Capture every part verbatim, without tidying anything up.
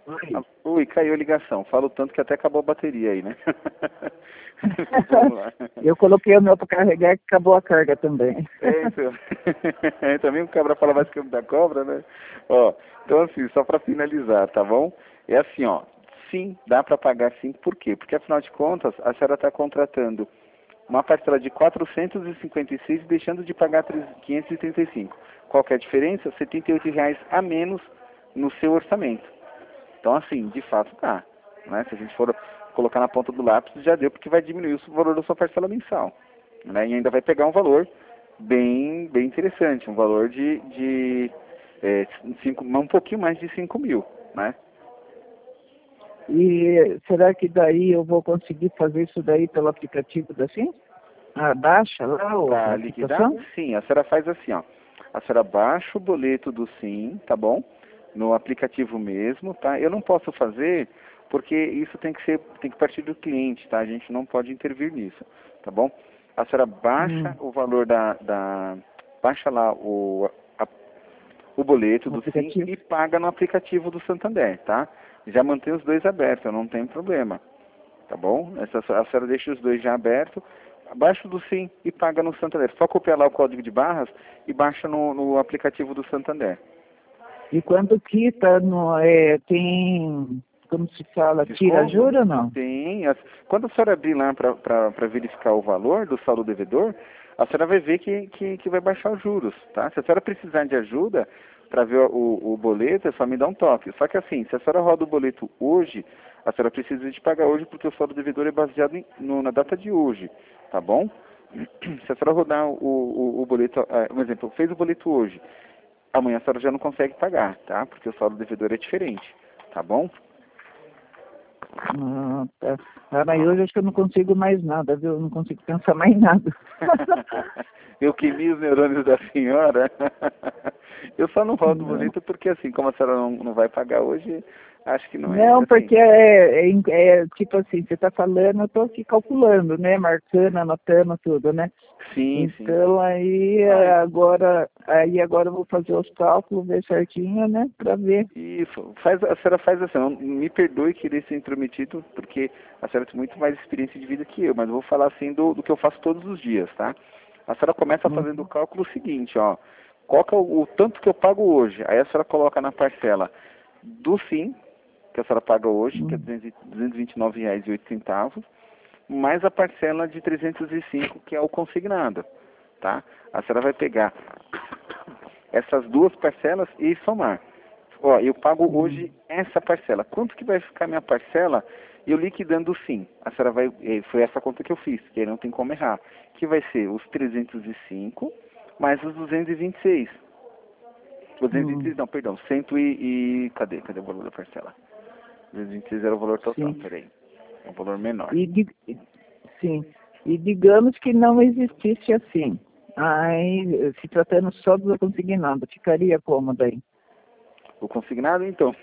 Oi. Ah, ui, caiu a ligação. Falo tanto que até acabou a bateria aí, né? Vamos lá. Eu coloquei o meu para carregar e acabou a carga também. É, então. Também o cabra fala mais que o da cobra, né? Ó, então assim, só para finalizar, tá bom? É assim, ó. Sim, dá para pagar sim. Por quê? Porque afinal de contas, a senhora está contratando uma parcela de quatrocentos e cinquenta e seis e deixando de pagar quinhentos e trinta e cinco. Qual que é a diferença? setenta e oito reais a menos no seu orçamento. Então, assim, de fato dá. Né? Se a gente for colocar na ponta do lápis, já deu, porque vai diminuir o valor da sua parcela mensal. Né? E ainda vai pegar um valor bem, bem interessante, um valor de, de é, cinco, um pouquinho mais de cinco mil. Né? E será que daí eu vou conseguir fazer isso daí pelo aplicativo da Sim? Ah, baixa lá o- a Para liquidar, aplicação? sim, a senhora faz assim, ó. A senhora baixa o boleto do Sim, tá bom? No aplicativo mesmo, tá? Eu não posso fazer porque isso tem que ser, tem que partir do cliente, tá? A gente não pode intervir nisso, tá bom? A senhora baixa Hum, o valor da, da baixa lá o, a, o boleto no do Sim aplicativo? e paga no aplicativo do Santander, tá? Já mantém os dois abertos, não tem problema. Tá bom? Essa, a senhora deixa os dois já abertos, baixa do Sim e paga no Santander. Só copiar lá o código de barras e baixa no, no aplicativo do Santander. E quando quita, no, é, tem, como se fala, tira Desconto? juro ou não? Tem. As- Quando a senhora abrir lá para verificar o valor do saldo devedor, a senhora vai ver que, que, que vai baixar os juros, tá? Se a senhora precisar de ajuda para ver o, o boleto, é só me dar um toque. Só que assim, se a senhora roda o boleto hoje, a senhora precisa de pagar hoje porque o saldo devedor é baseado em- no- na data de hoje, tá bom? Se a senhora rodar o, o, o boleto, ah, um exemplo, fez o boleto hoje, amanhã a senhora já não consegue pagar, tá? Porque o saldo devedor é diferente, tá bom? Ah, tá. Ah, mas hoje acho que eu não consigo mais nada, viu? Eu não consigo pensar mais nada. Eu queimei os neurônios da senhora. Eu só não rodo Não. bonito porque, assim, como a senhora não, não vai pagar hoje, acho que não é Não, assim. porque é, é, é tipo assim, você está falando, eu estou aqui calculando, né? Marcando, anotando tudo, né? Sim, sim. Então aí é, Ai, agora, aí agora eu vou fazer os cálculos, ver certinho, né? Para ver. isso. Faz, a senhora faz assim, não- me perdoe querer ser intrometido, porque a senhora tem muito mais experiência de vida que eu, mas eu vou falar assim do, do que eu faço todos os dias, tá? A senhora começa Hum, fazendo o cálculo seguinte, ó. Qual que é o, o tanto que eu pago hoje? Aí a senhora coloca na parcela do Sim, que a senhora paga hoje, que é hum, duzentos e vinte e nove reais e oito centavos, mais a parcela de trezentos e cinco, que é o consignado, tá? A senhora vai pegar essas duas parcelas e somar. Ó, eu pago hum, hoje essa parcela. Quanto que vai ficar minha parcela? Eu liquidando sim. A senhora vai, eh, foi essa conta que eu fiz, que aí não tem como errar. Que vai ser os trezentos e cinco mais os duzentos e vinte e seis. Os duzentos e vinte e seis hum, não, perdão, cem e... Cadê? Cadê o valor da parcela? duzentos e vinte e seis era o valor total, sim. peraí. É um valor menor. E, di- sim. E digamos que não existisse assim. Aí, se tratando só do consignado, ficaria como daí? O consignado, então,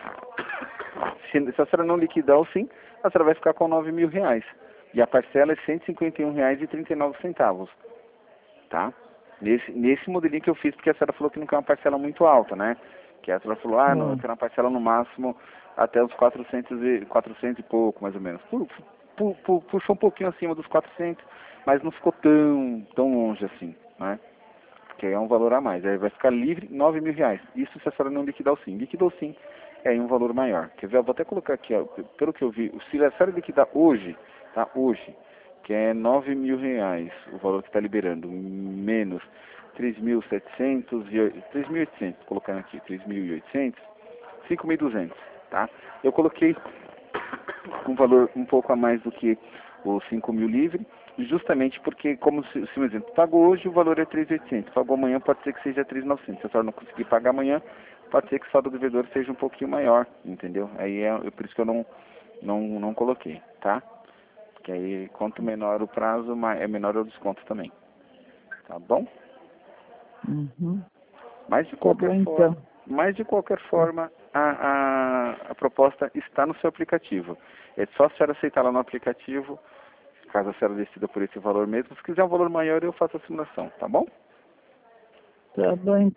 se, se a senhora não liquidar o sim, a senhora vai ficar com nove mil reais. E a parcela é cento e cinquenta e um reais e trinta e nove centavos, tá? Nesse, nesse modelinho que eu fiz, porque a senhora falou que não quer uma parcela muito alta, né? Que a senhora falou, ah, não, eu Hum, quero uma parcela no máximo até os quatrocentos e, quatrocentos e pouco, mais ou menos. Pu- pu- pu- puxou um pouquinho acima dos quatrocentos, mas não ficou tão, tão longe assim, né? Que é um valor a mais. Aí vai ficar livre nove mil reais. Isso se a senhora não liquidar o sim. Liquidou o sim, é aí um valor maior. Quer ver? Eu vou até colocar aqui, ó, pelo que eu vi, se a senhora liquidar hoje, tá? Hoje, que é nove mil reais, o valor que está liberando, menos três mil e setecentos, e três mil e oitocentos, colocando aqui, três mil e oitocentos, cinco mil e duzentos, tá? Eu coloquei um valor um pouco a mais do que os cinco mil livre, justamente porque, como se, se um exemplo, pagou hoje, o valor é três mil e oitocentos, pagou amanhã, pode ser que seja três mil e novecentos. Se a senhora não conseguir pagar amanhã, pode ser que o saldo do devedor seja um pouquinho maior, entendeu? Aí é, é por isso que eu não, não, não coloquei, tá? Que aí, quanto menor o prazo, ma- é menor o desconto também, tá bom? uhum. Mas de Tá qualquer bom forma, então. mas de qualquer forma, a, a, a proposta está no seu aplicativo. É só a senhora aceitar lá no aplicativo, caso a senhora decida por esse valor mesmo. Se quiser um valor maior, eu faço a simulação, tá bom? Tá bom então.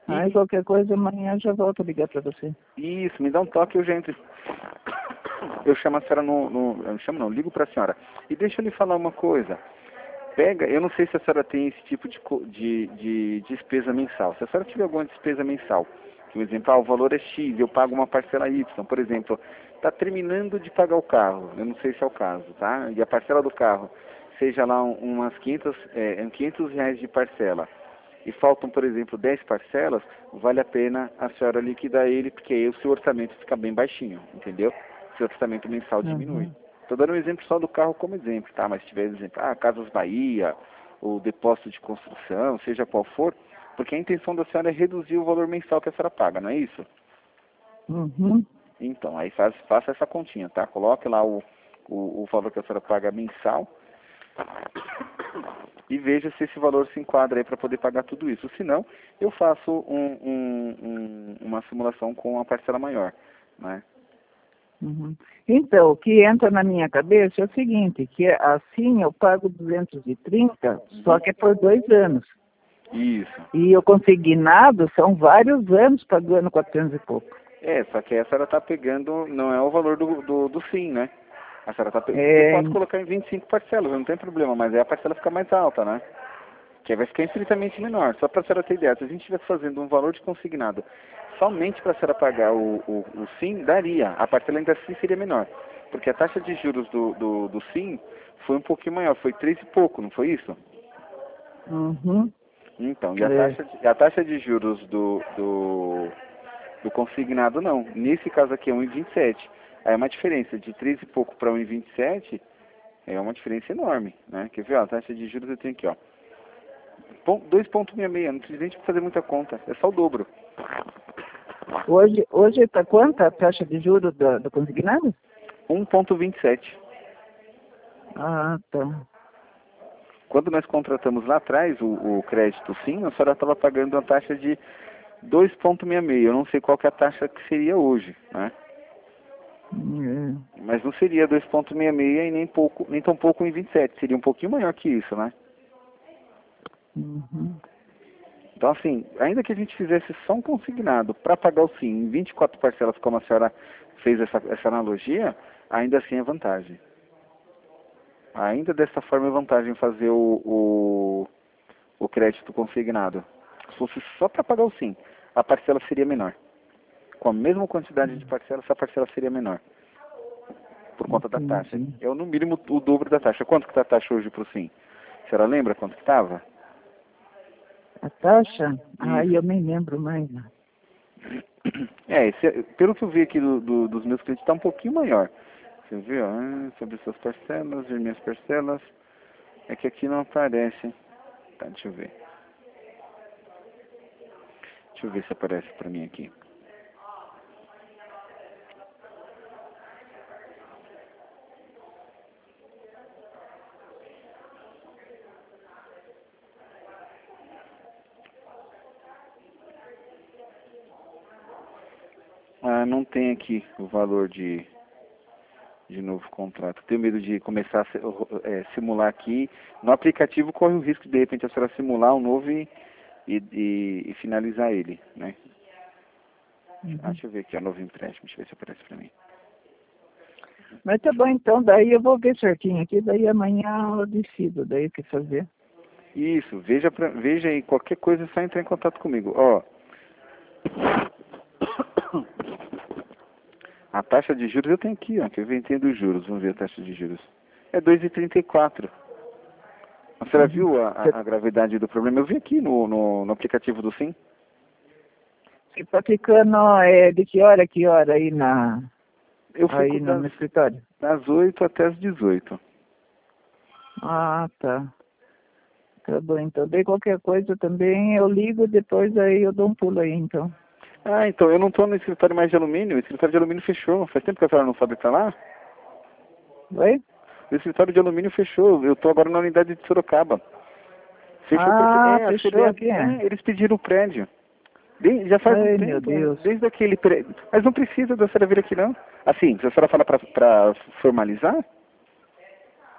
Aí qualquer coisa amanhã eu já volto a ligar para você. Isso, me dá um toque e eu já entro. Eu chamo a senhora no... no eu chamo não, ligo para a senhora. E deixa eu lhe falar uma coisa. Pega, eu não sei se a senhora tem esse tipo de, de, de despesa mensal. Se a senhora tiver alguma despesa mensal, por exemplo, ah, o valor é X, eu pago uma parcela Y, por exemplo, está terminando de pagar o carro, eu não sei se é o caso, tá? E a parcela do carro seja lá umas quinhentos, é, quinhentos reais de parcela, e faltam, por exemplo, dez parcelas, vale a pena a senhora liquidar ele, porque aí o seu orçamento fica bem baixinho, entendeu? O seu orçamento mensal diminui. Uhum. Estou dando um exemplo só do carro como exemplo, tá? Mas se tiver exemplo, ah, Casas Bahia, ou depósito de construção, seja qual for, porque a intenção da senhora é reduzir o valor mensal que a senhora paga, não é isso? Uhum. Então, aí faz, faça essa continha, tá? Coloque lá o, o, o valor que a senhora paga mensal e veja se esse valor se enquadra aí para poder pagar tudo isso. Se não, eu faço um, um, um, uma simulação com a parcela maior, né? Uhum. Então, o que entra na minha cabeça é o seguinte, que assim eu pago duzentos e trinta, Uhum. só que é por dois anos. Isso. E eu consignado são vários anos pagando quatrocentos e pouco. É, só que a senhora está pegando, não é o valor do, do, do sim, né? A senhora tá pegando, É, você pode colocar em vinte e cinco parcelas, não tem problema, mas aí a parcela fica mais alta, né? Que aí vai ficar infinitamente menor. Só para a senhora ter ideia, se a gente estivesse fazendo um valor de consignado somente para a senhora pagar o, o, o sim, daria. A parcela ainda assim seria menor. Porque a taxa de juros do, do, do sim foi um pouquinho maior, foi três e pouco, não foi isso? uhum, Então, e a é, taxa de, a taxa de juros do, do, do consignado não. Nesse caso aqui é um vírgula vinte e sete. Aí é uma diferença de três e pouco para um vírgula vinte e sete, é uma diferença enorme, né? Quer ver, ó, a taxa de juros eu tenho aqui, ó. dois vírgula sessenta e seis, não precisa nem fazer muita conta, é só o dobro. hoje hoje está quanto a taxa de juros do, do consignado? um vírgula vinte e sete. Ah, tá. Quando nós contratamos lá atrás o, o crédito sim, a senhora estava pagando uma taxa de dois vírgula sessenta e seis. Eu não sei qual que é a taxa que seria hoje, né? É. Mas não seria dois vírgula sessenta e seis e nem, pouco, nem tão pouco em vinte e sete. Seria um pouquinho maior que isso, né? Uhum. Então, assim, ainda que a gente fizesse só um consignado para pagar o sim em vinte e quatro parcelas, como a senhora fez essa, essa analogia, ainda assim é vantagem. Ainda dessa forma é vantagem fazer o, o, o crédito consignado. Se fosse só para pagar o sim, a parcela seria menor. Com a mesma quantidade de parcelas, a parcela seria menor. Por conta da taxa. Entendi. É no mínimo o dobro da taxa. Quanto que está a taxa hoje para o sim? A senhora lembra quanto que estava? A taxa? Ai, Isso. eu nem lembro mais. É, esse, pelo que eu vi aqui do, do, dos meus clientes, está um pouquinho maior. Você viu? Ah, sobre suas parcelas, ver minhas parcelas. É que aqui não aparece. Tá, deixa eu ver. Deixa eu ver se aparece para mim aqui. Ah, não tem aqui o valor de, de novo contrato. Tenho medo de começar a é, simular aqui. No aplicativo corre o risco de, de repente, a senhora simular um novo e, e, e, e finalizar ele, né? Uhum. Ah, deixa eu ver aqui, ó, novo empréstimo. Deixa eu ver se aparece para mim. Mas tá bom, então, daí eu vou ver certinho aqui, daí amanhã eu decido daí o que fazer. Isso, veja, pra, veja aí, qualquer coisa é só entrar em contato comigo. Ó, a taxa de juros eu tenho aqui, ó, que eu inventei dos juros. Vamos ver a taxa de juros. É dois vírgula trinta e quatro. A senhora Uhum. viu a, a, a gravidade do problema? Eu vi aqui no, no, no aplicativo do Sim. Você tá ficando é, de que hora a que hora aí, na, Eu aí fico no, das, no escritório? das oito até as dezoito. Ah, tá. Tá bom, então. Daí qualquer coisa também eu ligo, depois aí eu dou um pulo aí, então. Ah, então, eu não estou no escritório mais de alumínio. O escritório de alumínio fechou. Faz tempo que a senhora não sabe estar lá? Oi? O escritório de alumínio fechou. Eu estou agora na unidade de Sorocaba. Fechou porque Ah, é, a fechou C B A, aqui, é? é, eles pediram o prédio. De- já faz um Ai, meu tempo, Deus. desde aquele prédio. Mas não precisa da senhora vir aqui, não. Assim, se a senhora falar para formalizar,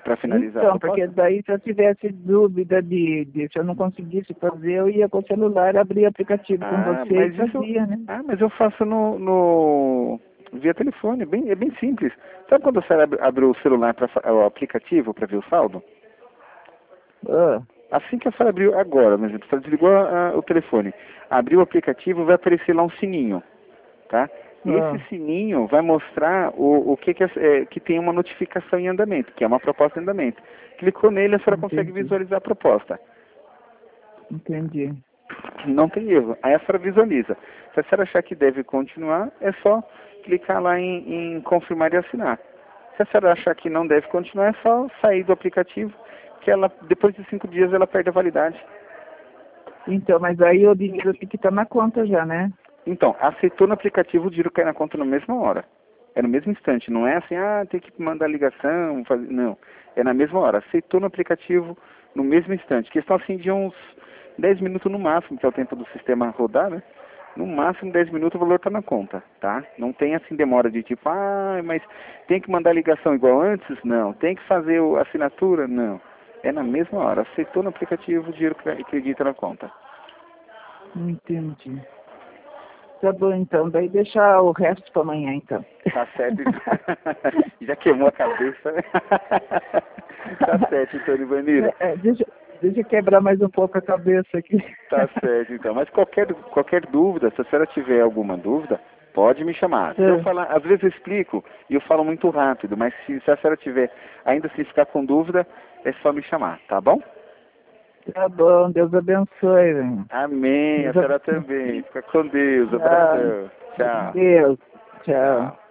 para finalizar Então, a proposta? porque daí se eu tivesse dúvida de, de se eu não conseguisse fazer, eu ia com o celular, abria o aplicativo com Ah, você e mas isso, fazia, né? ah, mas eu faço no, no via telefone, bem, é bem simples. Sabe quando você abre, abre o celular para o aplicativo para ver o saldo? Ah, Assim que a senhora abriu agora, por exemplo, você desligou a- a- o telefone, abriu o aplicativo, vai aparecer lá um sininho, tá? Esse ah, sininho vai mostrar o, o que, que, é, é, que tem uma notificação em andamento, que é uma proposta em andamento. Clicou nele, a senhora consegue entendi, visualizar a proposta. entendi. Não tem erro. Aí a senhora visualiza. Se a senhora achar que deve continuar, é só clicar lá em, em confirmar e assinar. Se a senhora achar que não deve continuar, é só sair do aplicativo, que ela, depois de cinco dias ela perde a validade. Então, mas aí o dinheiro tem que estar na conta já, né? Então, aceitou no aplicativo, o dinheiro cai na conta na mesma hora. É no mesmo instante. Não é assim, ah, tem que mandar ligação, fazer... não. É na mesma hora. Aceitou no aplicativo no mesmo instante. Questão assim de uns dez minutos no máximo, que é o tempo do sistema rodar, né? No máximo dez minutos o valor está na conta, tá? Não tem assim demora de tipo, ah, mas tem que mandar ligação igual antes? Não. Tem que fazer a assinatura? Não. É na mesma hora. Aceitou no aplicativo, o dinheiro acredita na conta. Entendi. Tá bom, então. Daí deixar o resto para amanhã, então. Tá certo. Já queimou a cabeça, né? Tá certo, então, Ivanira. É, é, deixa, deixa eu quebrar mais um pouco a cabeça aqui. Tá certo, então. Mas qualquer, qualquer dúvida, se a senhora tiver alguma dúvida, pode me chamar. Se eu É. falar, às vezes eu explico e eu falo muito rápido, mas se, se a senhora tiver, ainda se ficar com dúvida, é só me chamar, tá bom? Tá bom, Deus abençoe, velho. Amém. A Deus senhora abençoe. também. Fica com Deus. Tchau. Abração. Tchau. Deus. Tchau. Tchau.